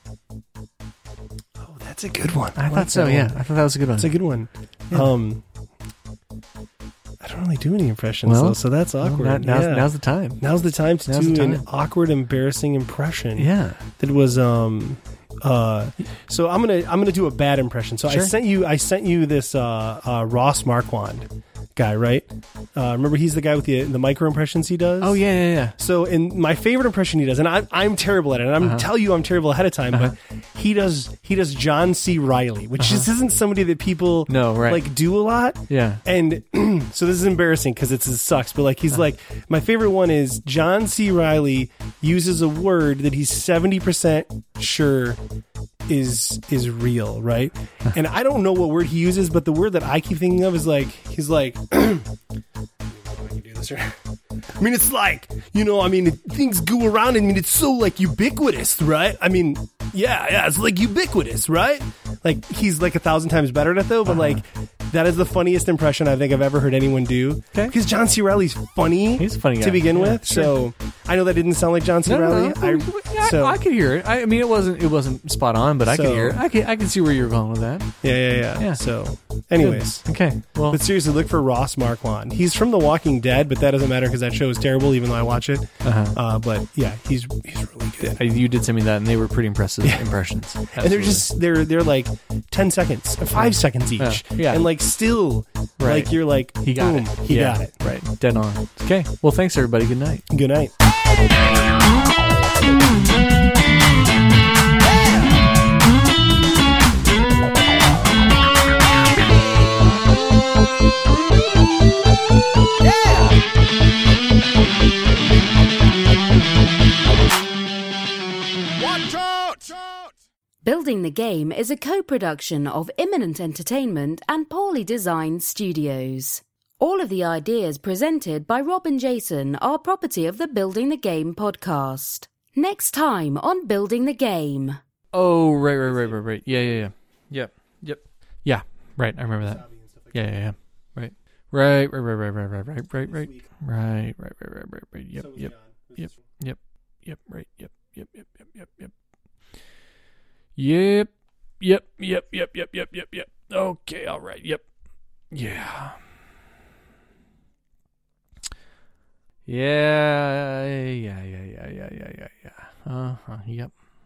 S4: Oh, that's a good one.
S3: I,
S4: I
S3: thought
S4: like
S3: so.
S4: that
S3: Yeah,
S4: one.
S3: I thought that was a good one.
S4: That's a good one. Um, I don't really do any impressions,
S3: Well,
S4: though, so that's
S3: Well,
S4: awkward.
S3: now- now's,
S4: yeah.
S3: now's the time.
S4: Now's the time to
S3: Now's
S4: do
S3: the
S4: an
S3: time.
S4: awkward, embarrassing impression.
S3: Yeah.
S4: That was um uh so I'm gonna I'm gonna do a bad impression. So
S3: Sure.
S4: I sent you I sent you this uh, uh Ross Marquand guy, right? Uh, remember he's the guy with the the micro impressions he does.
S3: Oh yeah, yeah, yeah.
S4: So in my favorite impression he does, and I'm I'm terrible at it, and I'm
S3: Uh-huh.
S4: tell you I'm terrible ahead of time,
S3: Uh-huh.
S4: but he does he does John C. Riley, which
S3: Uh-huh.
S4: just isn't somebody that people
S3: No, right.
S4: like do a lot.
S3: Yeah.
S4: And so this is embarrassing because it's it sucks, but like he's
S3: Uh-huh.
S4: like my favorite one is John C. Riley uses a word that he's seventy percent sure is is real, right?
S3: Uh-huh.
S4: And I don't know what word he uses, but the word that I keep thinking of is like he's like I can do this right. I mean, it's like, you know, I mean, things go around. I mean, it's so like ubiquitous, right? I mean, yeah, yeah, it's like ubiquitous, right? Like he's like a thousand times better at it though, but
S3: Uh-huh.
S4: like that is the funniest impression I think I've ever heard anyone do.
S3: Okay.
S4: Because John C. Riley's funny.
S3: He's a funny guy.
S4: to begin
S3: Yeah,
S4: with.
S3: sure.
S4: So I know that didn't sound like John C.
S3: No, no,
S4: Riley.
S3: no.
S4: I,
S3: I,
S4: so
S3: I could hear it. I, I mean, it wasn't it wasn't spot on, but I could
S4: So-
S3: hear it. I could I could see where you were going with that.
S4: yeah, yeah, yeah,
S3: Yeah.
S4: So, anyways.
S3: Okay. Well,
S4: But seriously, look for Ross Marquand. He's from The Walking Dead, but that doesn't matter because that show is terrible, even though I watch it.
S3: uh-huh.
S4: Uh, but yeah, he's he's really good.
S3: Uh, you did send me that, and they were pretty impressive impressions.
S4: And they're
S3: Absolutely.
S4: just they're they're like ten seconds, five seconds each,
S3: Yeah. Yeah.
S4: and like still,
S3: Right.
S4: like you're like
S3: he got
S4: boom,
S3: it.
S4: he
S3: Yeah,
S4: got it.
S3: right. Dead on. Okay. Well, thanks everybody. Good night.
S4: Good night.
S1: Building the Game is a co-production of Imminent Entertainment and Poorly Designed Studios. All of the ideas presented by Rob and Jason are property of the Building the Game podcast. Next time on Building the Game.
S3: Oh, right, right, right, right, right. Yeah, yeah, yeah. Yep, yep. Yeah, right. I remember that. Yeah, yeah, yeah. Right. Right, right, right, right, right, right, right, right, right. Right, right, right, right, right, right. Yep, yep, yep, yep, yep, right, yep, yep, yep, yep, yep, yep. Yep, yep, yep, yep, yep, yep, yep, yep. Okay, all right, yep. Yeah. Yeah, yeah, yeah, yeah, yeah, yeah, yeah, yeah. Uh-huh, yep.